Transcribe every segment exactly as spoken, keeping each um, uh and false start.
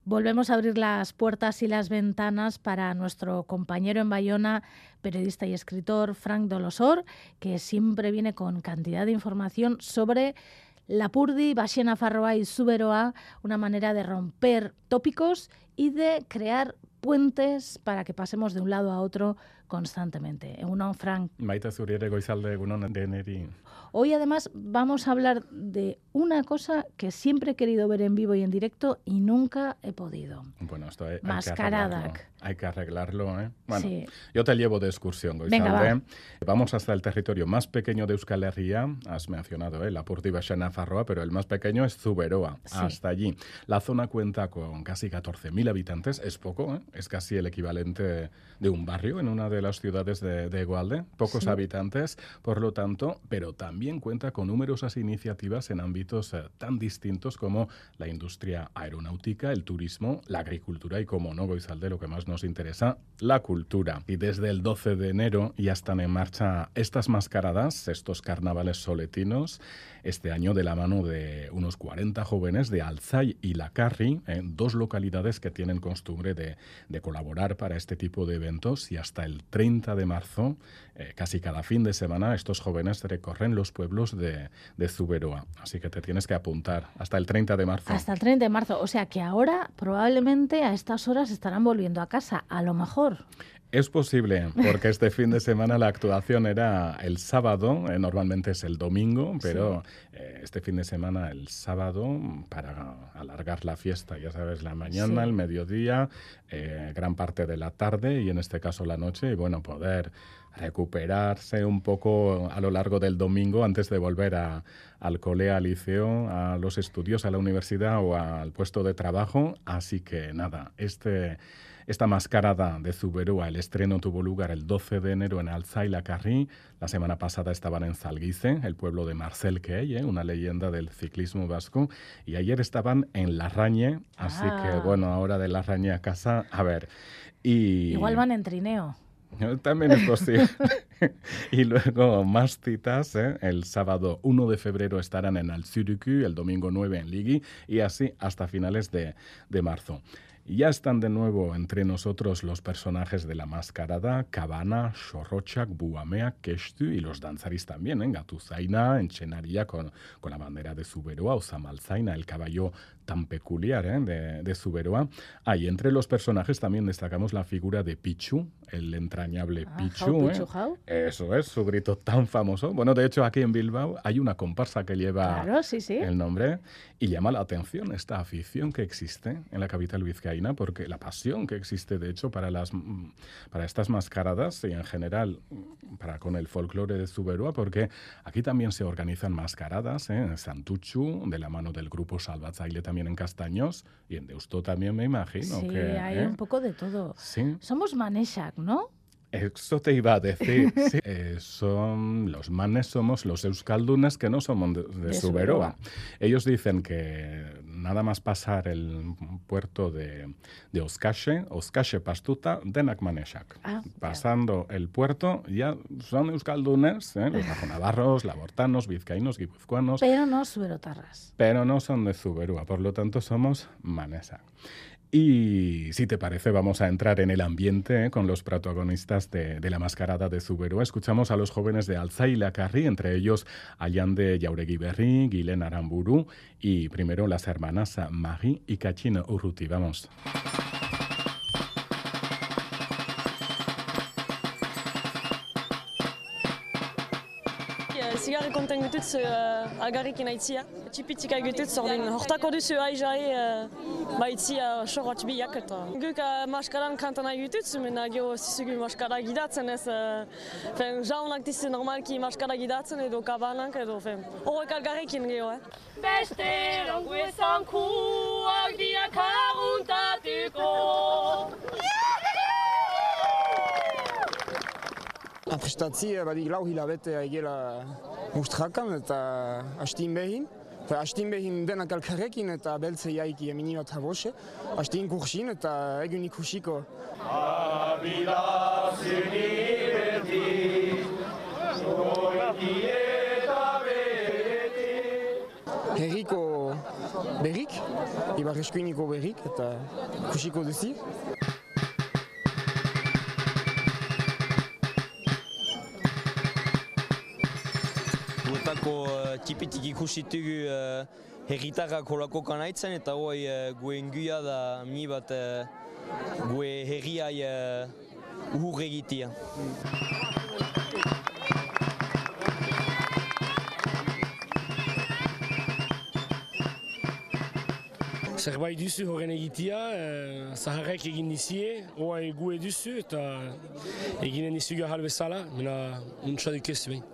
Volvemos a abrir las puertas y las ventanas para nuestro compañero en Bayona, periodista y escritor Frank Dolosor, que siempre viene con cantidad de información sobre Lapurdi, Baxi Nafarroa y Zuberoa, una manera de romper tópicos y de crear puentes para que pasemos de un lado a otro constantemente. Egunon, Frank. Maite zuriere goizalde, egunon deneri. Hoy además vamos a hablar de una cosa que siempre he querido ver en vivo y en directo y nunca he podido. Bueno, esto hay, Mascaradak. Hay que arreglarlo, ¿eh? Bueno, sí. Yo te llevo de excursión, goizalde. Venga, va. Vamos hasta el territorio más pequeño de Euskal Herria. Has mencionado, ¿eh? Lapurdi, Baxi Nafarroa, pero el más pequeño es Zuberoa. Sí. Hasta allí. La zona cuenta con casi catorce mil habitantes. Es poco, ¿eh? Es casi el equivalente de un barrio en una de las ciudades de, de Egualde. Pocos sí. habitantes, por lo tanto, pero también cuenta con numerosas iniciativas en ámbitos eh, tan distintos como la industria aeronáutica, el turismo, la agricultura y, como no, goizalde, lo que más nos interesa, la cultura. Y desde el doce de enero ya están en marcha estas mascaradas, estos carnavales soletinos, este año de la mano de unos cuarenta jóvenes de Alzai y Lakarri, eh, dos localidades que tienen costumbre de, de colaborar para este tipo de eventos, y hasta el treinta de marzo, eh, casi cada fin de semana, estos jóvenes recorren los pueblos de, de Zuberoa. Así que te tienes que apuntar hasta el treinta de marzo. Hasta el treinta de marzo, o sea que ahora probablemente a estas horas estarán volviendo a casa, a lo mejor. Es posible, porque este fin de semana la actuación era el sábado, eh, normalmente es el domingo, pero sí. eh, este fin de semana el sábado, para alargar la fiesta, ya sabes, la mañana, sí. el mediodía, eh, gran parte de la tarde y en este caso la noche, y bueno, poder recuperarse un poco a lo largo del domingo antes de volver a, al cole, al liceo, a los estudios, a la universidad o al puesto de trabajo. Así que nada, este... Esta mascarada de Zuberoa, el estreno tuvo lugar el doce de enero en Alzai y Lakarri. La semana pasada estaban en Zalgice, el pueblo de Marcel Key, ¿eh? una leyenda del ciclismo vasco. Y ayer estaban en Larrañe, así ah. que bueno, ahora de Larrañe a casa, a ver. Y... Igual van en trineo. También es posible. Y luego más citas, ¿eh? El sábado uno de febrero estarán en Alzuriku, el domingo nueve en Ligi y así hasta finales de, de marzo. Y ya están de nuevo entre nosotros los personajes de la mascarada, Cabana, Xorrochak, Buamea, Keshtu y los danzaris también, en ¿eh? Gatuzaina, en Chenaria con, con la bandera de Zuberoa, o Zamalzaina, el caballo tan peculiar ¿eh? de, de Zuberoa. Ah, y entre los personajes también destacamos la figura de Pichu, el entrañable ah, Pichu. How, Pichu, ¿eh? how. Eso es, su grito tan famoso. Bueno, de hecho, aquí en Bilbao hay una comparsa que lleva claro, sí, sí. el nombre y llama la atención esta afición que existe en la capital vizcaína, porque la pasión que existe, de hecho, para, las, para estas mascaradas y en general para con el folclore de Zuberoa, porque aquí también se organizan mascaradas, ¿eh? en Santuchu, de la mano del grupo Salvatzaile también en Castaños, y en Deusto también me imagino. Sí, que, hay ¿eh? un poco de todo. Sí. Somos Maneshak, ¿no? Eso te iba a decir. Sí. Eh, son los manes, somos los euskaldunes que no somos de, de, de Zuberoa. Zuberoa. Ellos dicen que nada más pasar el puerto de, de Oskache, Oskache pastuta, denak maneshak. Ah, Pasando yeah. el puerto ya son euskaldunes, ¿eh? los bajonavarros, labortanos, vizcaínos, guipuzcoanos. Pero no zuberotarras. Pero no son de Zuberoa, por lo tanto somos manesak. Y si te parece, vamos a entrar en el ambiente ¿eh? con los protagonistas de, de la mascarada de Zuberoa. Escuchamos a los jóvenes de Alzai y Lakarri, entre ellos Allande Jauregui Berri, Guilén Aramburu y primero las hermanas Marie y Kachina Urruti. Vamos. Zigarri konten gutut uh, algarrekin aitzia. Txipitik agutut zordin. Hortako duzu aizai uh, baitzia sorratz biak eta. Guk uh, maskaran kantan agutut, zumena geho zizugu maskara gidatzen ez. Uh, fen, jaunak dizu normalki maskara gidatzen edo kabanak edo. Fen, horrek algarrekin geho, eh? Beste rongu ezan kuak diak aguntatuko. Prestatzia badik lau hilabete egela mustrakan eta hastin behin. Hastin behin denak alkarrekin eta beltze jaiki emini bat habose. Hastin kursin eta egun ikusiko. Abila zuni beti, soiti eta beti. Herriko berrik, ibar eskuiniko berrik, eta ikusiko duzi. Guetako uh, tipitik ikusitugu uh, herritarrak holako kanaitzen, eta hoi uh, gue inguia da mi bat uh, gue herriai uh, uhur egitea. Zerbait duzu horren egitea, eh, zaharrek egin dizie, hoa egu duzu eta eginen dizuga hal bezala, mena untsa dukezu behin.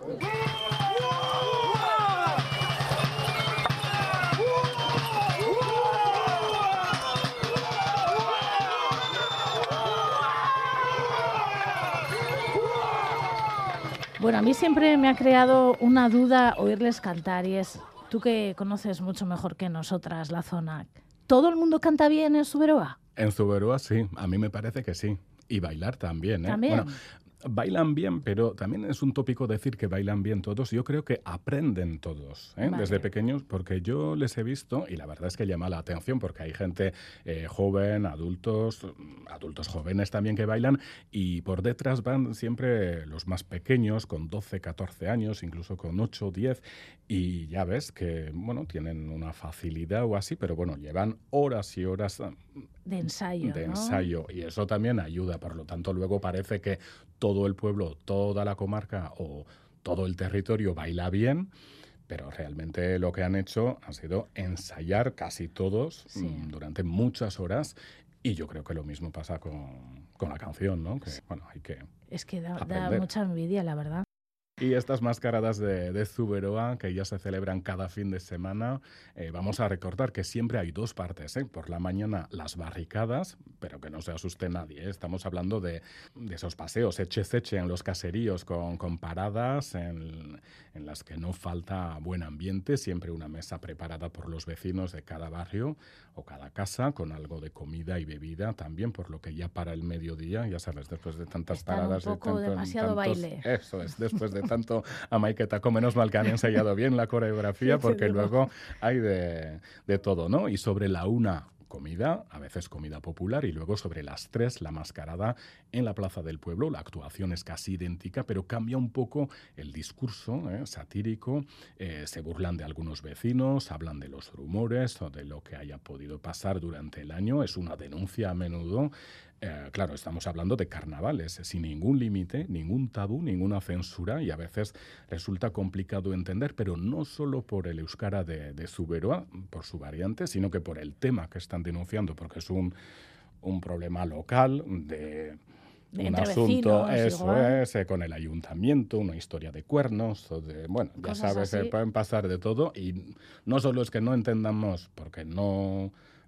Bueno, a mí siempre me ha creado una duda oírles cantar y es, tú que conoces mucho mejor que nosotras la zona, ¿todo el mundo canta bien en Zuberoa? En Zuberoa sí, a mí me parece que sí. Y bailar también, ¿eh? ¿También? Bueno, bailan bien, pero también es un tópico decir que bailan bien todos. Yo creo que aprenden todos, ¿eh? Vale. Desde pequeños, porque yo les he visto y la verdad es que llama la atención porque hay gente eh, joven, adultos, adultos jóvenes también que bailan y por detrás van siempre los más pequeños con doce, catorce años, incluso con ocho, diez y ya ves que, bueno, tienen una facilidad o así, pero bueno, llevan horas y horas De ensayo, de ¿no? ensayo y eso también ayuda, por lo tanto luego parece que todo el pueblo, toda la comarca o todo el territorio baila bien, pero realmente lo que han hecho ha sido ensayar casi todos Sí. mm, durante muchas horas y yo creo que lo mismo pasa con, con la canción, ¿no? Que, bueno, hay que... Es que da, da Aprender. mucha envidia, la verdad. Y estas mascaradas de, de Zuberoa, que ya se celebran cada fin de semana, eh, vamos a recordar que siempre hay dos partes, ¿eh? Por la mañana las barricadas, pero que no se asuste nadie, ¿eh? Estamos hablando de, de esos paseos eche-ceche en los caseríos con, con paradas en, en las que no falta buen ambiente, siempre una mesa preparada por los vecinos de cada barrio o cada casa, con algo de comida y bebida también, por lo que ya para el mediodía, ya sabes, después de tantas Están un paradas... poco y tanto- demasiado tantos- baile. Eso es, después de tanto amaiketako, menos mal que han ensayado bien la coreografía, Sí, te porque digo. luego hay de, de todo, ¿no? Y sobre la una, comida, a veces comida popular, y luego sobre las tres, la mascarada en la Plaza del Pueblo. La actuación es casi idéntica, pero cambia un poco el discurso, ¿eh? Satírico. Eh, se burlan de algunos vecinos, hablan de los rumores o de lo que haya podido pasar durante el año. Es una denuncia a menudo. Eh, claro, estamos hablando de carnavales, sin ningún límite, ningún tabú, ninguna censura, y a veces resulta complicado entender, pero no solo por el euskara de, de Zuberoa, por su variante, sino que por el tema que están denunciando, porque es un, un problema local de... De un entre asunto, vecinos, eso igual. es, eh, con el ayuntamiento, una historia de cuernos, o de, bueno, ya Cosas sabes, así. eh, pueden pasar de todo, y no solo es que no entendamos, porque no...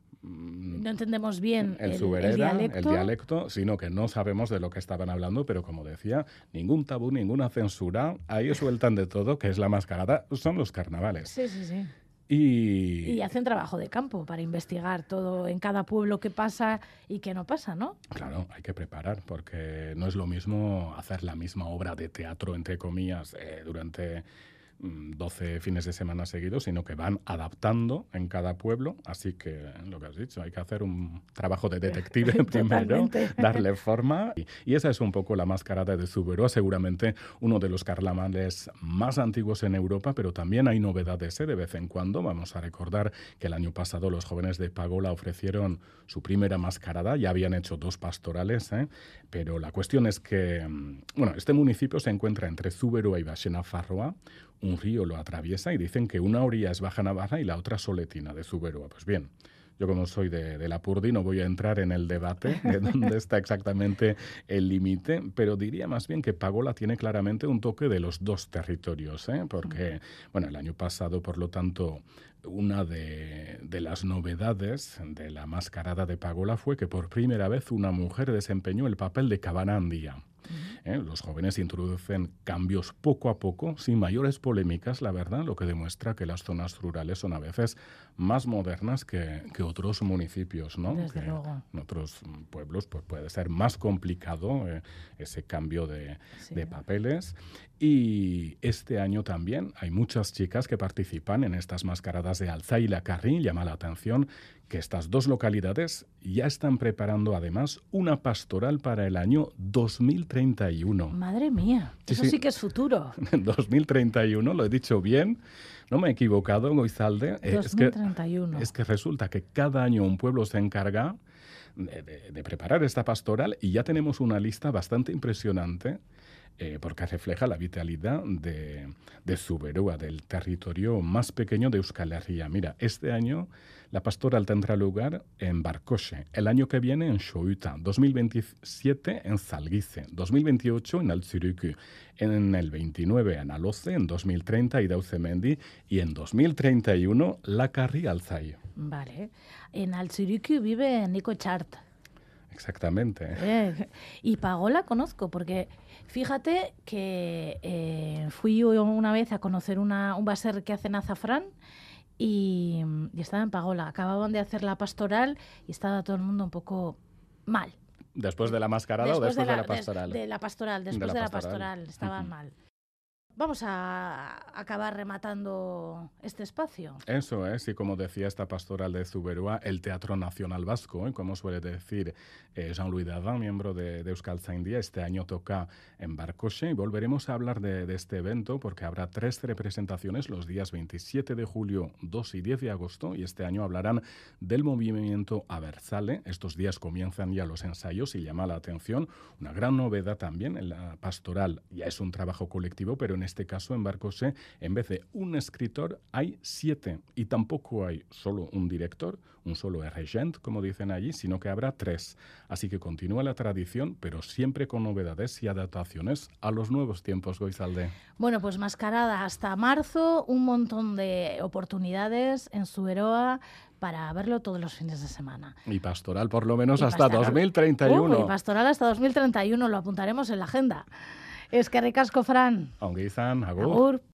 mm, No entendemos bien el, el, zuberera, el dialecto. el dialecto, sino que no sabemos de lo que estaban hablando, pero como decía, ningún tabú, ninguna censura, ahí sueltan de todo, que es la mascarada, son los carnavales. Sí, sí, sí. Y, Y hacen trabajo de campo para investigar todo en cada pueblo qué pasa y qué no pasa, ¿no? claro, hay que preparar, porque no es lo mismo hacer la misma obra de teatro, entre comillas, eh, durante mm, doce fines de semana seguidos, sino que van adaptando en cada pueblo. Así que, lo que has dicho, hay que hacer un trabajo de detective primero, Totalmente. darle forma. Y, y esa es un poco la mascarada de Zuberoa, seguramente uno de los carnavales más antiguos en Europa, pero también hay novedades, ¿eh? De vez en cuando. Vamos a recordar que el año pasado los jóvenes de Pagola ofrecieron su primera mascarada, ya habían hecho dos pastorales, ¿eh? Pero la cuestión es que, mm, bueno, este municipio se encuentra entre Zuberoa y Baxenafarroa, un río lo atraviesa y dicen que una orilla es Baja Navarra y la otra Soletina de Zuberoa. Pues bien, yo como soy de, de Lapurdi no voy a entrar en el debate de dónde está exactamente el límite, pero diría más bien que Pagola tiene claramente un toque de los dos territorios, ¿eh? Porque, bueno, el año pasado, por lo tanto, una de, de las novedades de la mascarada de Pagola fue que por primera vez una mujer desempeñó el papel de Cabanandía. ¿eh? Los jóvenes introducen cambios poco a poco, sin mayores polémicas, la verdad, lo que demuestra que las zonas rurales son a veces más modernas que, que otros municipios, ¿no? Desde que luego. en otros pueblos pues, puede ser más complicado eh, ese cambio de, Sí. de papeles. Y este año también hay muchas chicas que participan en estas mascaradas de Alzai y Lacarri. Llama la atención que estas dos localidades ya están preparando además una pastoral para el año dos mil treinta y uno. Madre mía, Sí, eso sí. sí que es futuro. dos mil treinta y uno, lo he dicho bien, no me he equivocado, Goizalde. Eh, es que- dos mil treinta y uno. Es que resulta que cada año un pueblo se encarga de, de- de preparar esta pastoral y ya tenemos una lista bastante impresionante eh, porque refleja la vitalidad de, de Zuberoa, del territorio más pequeño de Euskal Herria. Mira, este año la pastoral tendrá lugar en Barcoche, el año que viene en Xouta, dos mil veintisiete en Zalgice, dos mil veintiocho en Altziruku, en el veintinueve en Aloce, en dos mil treinta Idauzemendi y en dos mil treinta y uno Lacarri Alzai. Vale. En Altsiriku vive Nico Chart. Exactamente. Eh, y Pagola conozco, porque fíjate que eh, fui yo una vez a conocer una, un baser que hacen azafrán y, y estaba en Pagola. Acababan de hacer la pastoral y estaba todo el mundo un poco mal. ¿Después de la mascarada o después de la, des- pastoral? De, la pastoral, después la de la pastoral. pastoral, estaban Ujú. mal. Vamos a acabar rematando este espacio. Eso es, y como decía esta pastoral de Zuberoa, el Teatro Nacional Vasco, ¿eh? Como suele decir eh, Jean-Louis Davin, miembro de, de Euskaltzaindia, este año toca en Barcoche y volveremos a hablar de, de este evento porque habrá tres representaciones los días veintisiete de julio, dos y diez de agosto y este año hablarán del movimiento Abertzale. Estos días comienzan ya los ensayos y llama la atención una gran novedad también en la pastoral. Ya es un trabajo colectivo, pero en este caso en Barcoche, en vez de un escritor, hay siete. Y tampoco hay solo un director, un solo regent, como dicen allí, sino que habrá tres. Así que continúa la tradición, pero siempre con novedades y adaptaciones a los nuevos tiempos, Goizalde. Bueno, pues mascarada hasta marzo, un montón de oportunidades en Zuberoa para verlo todos los fines de semana. Y pastoral por lo menos Y hasta pastoral- dos mil treinta y uno. Uh, y pastoral hasta dos mil treinta y uno, lo apuntaremos en la agenda. Es que ricasco, Fran. Aunque izan, agur. Agur.